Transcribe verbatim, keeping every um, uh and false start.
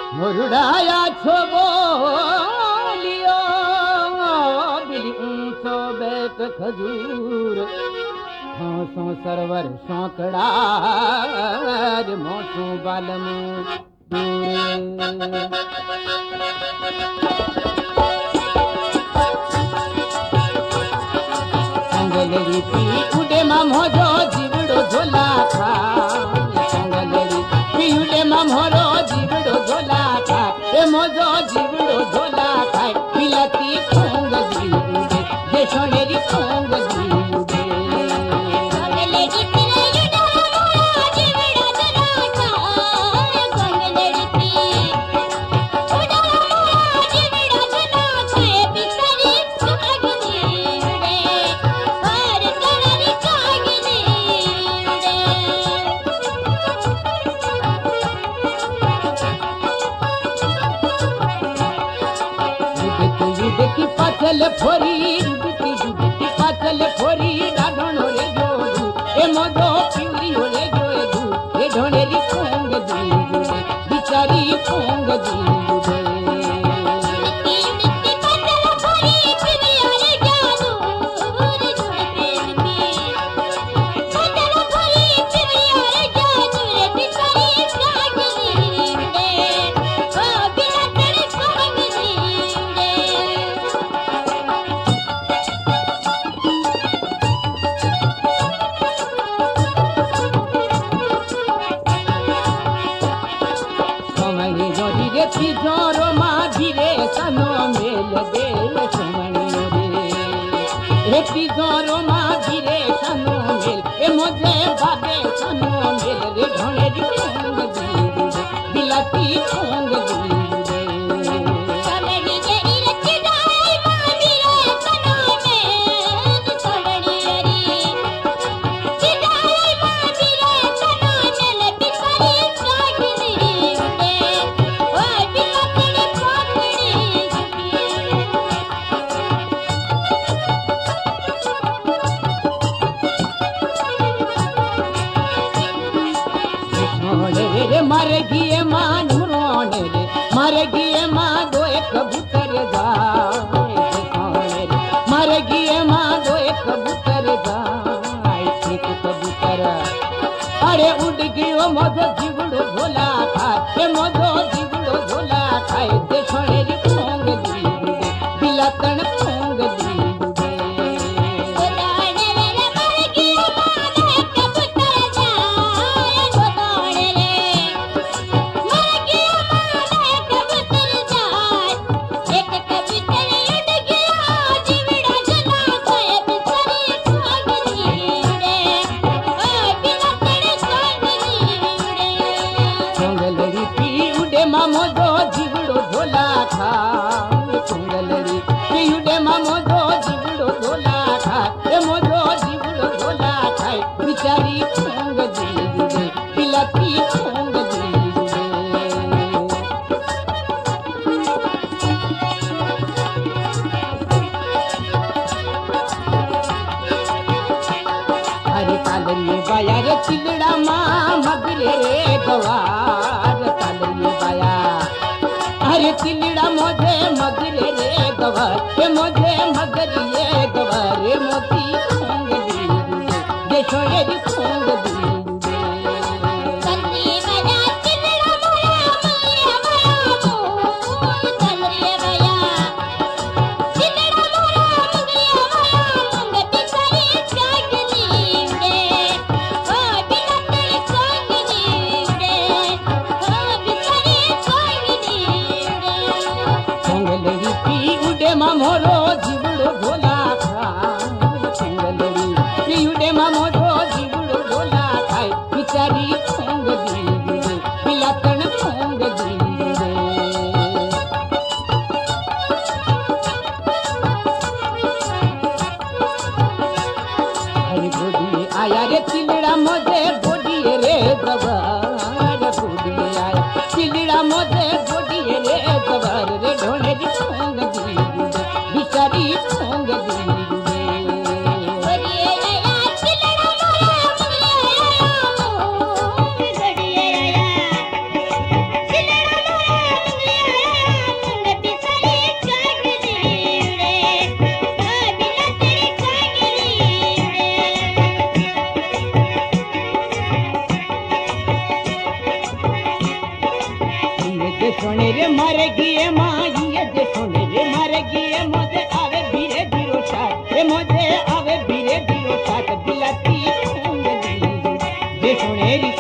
मुरड़ाया छो बोलियो बिली ऊंचो बैठ खजूर होसो सरवर शौकड़ा मोसो बालम संगलड़ी पी उडे मामोरो जीवड़ो झोला खा संगलड़ी पी उडे मामोरो जीवड़ो झोला खा ए मोजो जीवड़ो झोला खाए पिलाती खोंग जीवड़े जे सोनेरी खोंग जीवड़े संगलड़ी पी उडे मामोरो जीवड़ो झोला खा संगलड़ी पी उडे मामोरो जीवड़ो झोला खाए पिसारी सुहागनी उडे और तनरी कागनी उडे युदती युदती पाचल फोरी युदती युदती पाचल फोरी डाढोणो रे जोडू ए मोजो पिवरी होले जोडू ए ढोणेरी खोंग जीवड़े बिचारी खोंग जीवड़े मिट्टी मिट्टी पतल भरी पिरियारे जादू रे झुड़ते की पतल भरी पिरियारे जादू रे बिचारी कागनी उडे ओ बिना तेरे कागनी उडे सोमणी जोरी रे तिजोरो माझी रे सनो मेल देल सोमणी रे रे तिजोरो माझी रे सनो मेल ए मोजे बाबे सनो मेल रे ढोणेरी खोंग जीवड़े बिलाती खोंग जीवड़े सोमणी जेरी रच जाए मादी रे सनो में सोमणी रे चिदाई मादी रे सनो में बिचारी कागनी उडे ओ बिना तेरे कागनी मोने रे मर गिए मां नुरोने रे मर गिए मां दो एक कबूतर जाए सोने रे मर गिए मां दो एक कबूतर जाए एक कबूतर अरे उड़ गयो मोजो जीवड़ो झोला खाए ए मोजो जीवड़ो झोला खाए जे सोने रे खोंग जीवड़े बिलातन खोंग जीवड़े गोदाने रे मर गया माने कबूतर जाए गोदाने रे मर गया माने कबूतर जाए एक कबूतर उड़ गया जीवड़ा झोला खाए बिचारी कागनी उडे ओ बिना तेरे कागनी उडे चुंगलड़ी पी उडे मामो दो जीवड़ो झोला खा चुंगलड़ी पी उडे मामो दो जीवड़ो झोला खा ए मोजो जीवड़ो झोला खाए बिचारी खोंग जीवड़े पिलाती खोंग जीवड़े अरे तालरी बाया रे चिलड़ा माँ मगरे रे गवार तालरी बाया अरे चिलड़ा मोजे मगरे रे गवार ए मोजे मगरिए गवार रे मोती खोंग जीवड़े देखो ये री खोंग जीवड़े तन्नी बजा चिलड़ा माया माया माया मूंग तन्नी बजा चिलड़ा माया मुंगिया माया मूंग बिचारी कागनी उडे ओ बिना तेरे कागनी उडे ओ बिचारी कागनी उडे चुंगलड़ी पी उडे मामोरो जीवड़ो झोला खा चुंगलड़ी पी उडे मामोरो जीवड़ो झोला खाए बिचारी खोंग जीवड़े पिलातन खोंग जीवड़े अरे गोदी आया रे चिलड़ा मोजे गोदी रे गवार गोदी आया चिलड़ा मोजे गोदी रे गवार रे ढोणे री खोंग जीवड़े बिचारी खोंग जीवड़े ओरिए आया चिलड़ा माया मुंगिया माया मूंग ओरिए आया चिलड़ा माया सुनेरी